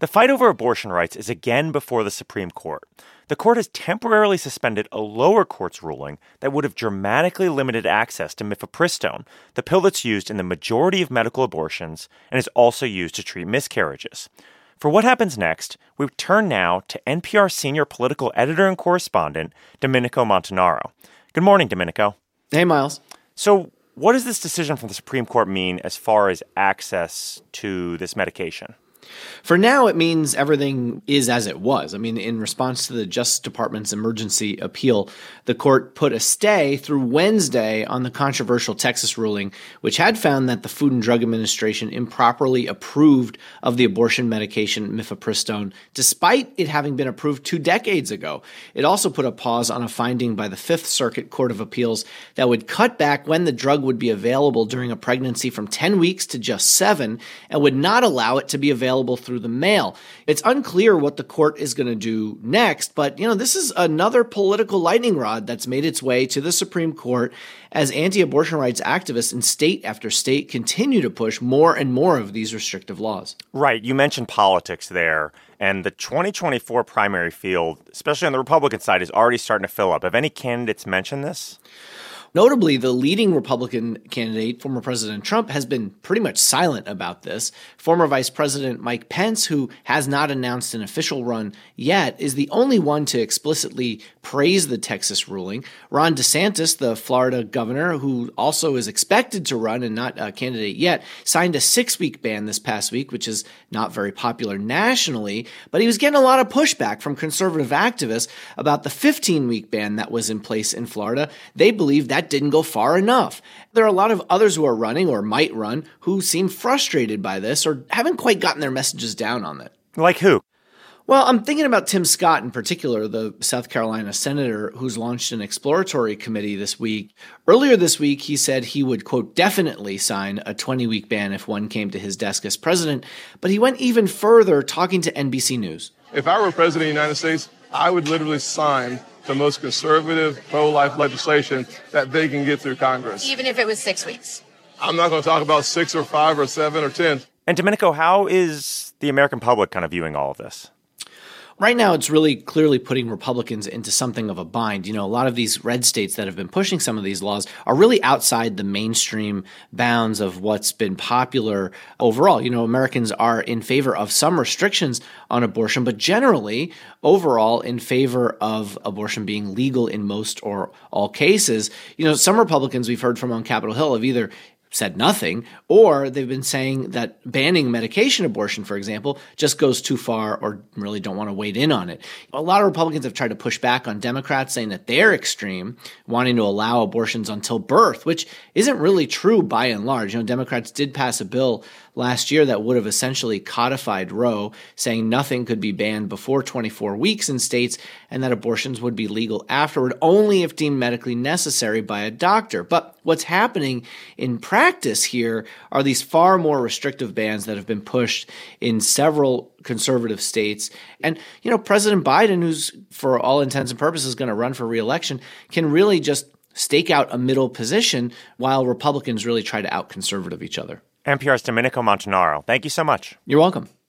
The fight over abortion rights is again before the Supreme Court. The court has temporarily suspended a lower court's ruling that would have dramatically limited access to mifepristone, the pill that's used in the majority of medical abortions and is also used to treat miscarriages. For what happens next, we turn now to NPR senior political editor and correspondent, Domenico Montanaro. Good morning, Domenico. Hey, Miles. So, what does this decision from the Supreme Court mean as far as access to this medication? For now, it means everything is as it was. I mean, in response to the Justice Department's emergency appeal, the court put a stay through Wednesday on the controversial Texas ruling, which had found that the Food and Drug Administration improperly approved of the abortion medication mifepristone, despite it having been approved 2 decades ago. It also put a pause on a finding by the Fifth Circuit Court of Appeals that would cut back when the drug would be available during a pregnancy from 10 weeks to just 7, and would not allow it to be available through the mail. It's unclear what the court is going to do next, but this is another political lightning rod that's made its way to the Supreme Court as anti-abortion rights activists in state after state continue to push more and more of these restrictive laws. Right. You mentioned politics there, and the 2024 primary field, especially on the Republican side, is already starting to fill up. Have any candidates mentioned this? Notably, the leading Republican candidate, former President Trump, has been pretty much silent about this. Former Vice President Mike Pence, who has not announced an official run yet, is the only one to explicitly praise the Texas ruling. Ron DeSantis, the Florida governor, who also is expected to run and not a candidate yet, signed a 6-week ban this past week, which is not very popular nationally, but he was getting a lot of pushback from conservative activists about the 15-week ban that was in place in Florida. They believe that didn't go far enough. There are a lot of others who are running or might run who seem frustrated by this or haven't quite gotten their messages down on it. Like who? Well, I'm thinking about Tim Scott in particular, the South Carolina senator who's launched an exploratory committee this week. Earlier this week, he said he would, quote, definitely sign a 20-week ban if one came to his desk as president. But he went even further, talking to NBC News. If I were president of the United States, I would literally sign the most conservative pro-life legislation that they can get through Congress. Even if it was 6 weeks. I'm not going to talk about 6 or 5 or 7 or 10. And Domenico, how is the American public kind of viewing all of this? Right now, it's really clearly putting Republicans into something of a bind. A lot of these red states that have been pushing some of these laws are really outside the mainstream bounds of what's been popular overall. Americans are in favor of some restrictions on abortion, but generally, overall, in favor of abortion being legal in most or all cases. Some Republicans we've heard from on Capitol Hill have either said nothing, or they've been saying that banning medication abortion, for example, just goes too far or really don't want to wade in on it. A lot of Republicans have tried to push back on Democrats, saying that they're extreme, wanting to allow abortions until birth, which isn't really true by and large. Democrats did pass a bill last year that would have essentially codified Roe, saying nothing could be banned before 24 weeks in states and that abortions would be legal afterward only if deemed medically necessary by a doctor. But what's happening in practice here are these far more restrictive bans that have been pushed in several conservative states. And, President Biden, who's for all intents and purposes going to run for re-election, can really just stake out a middle position while Republicans really try to out-conservative each other. NPR's Domenico Montanaro. Thank you so much. You're welcome.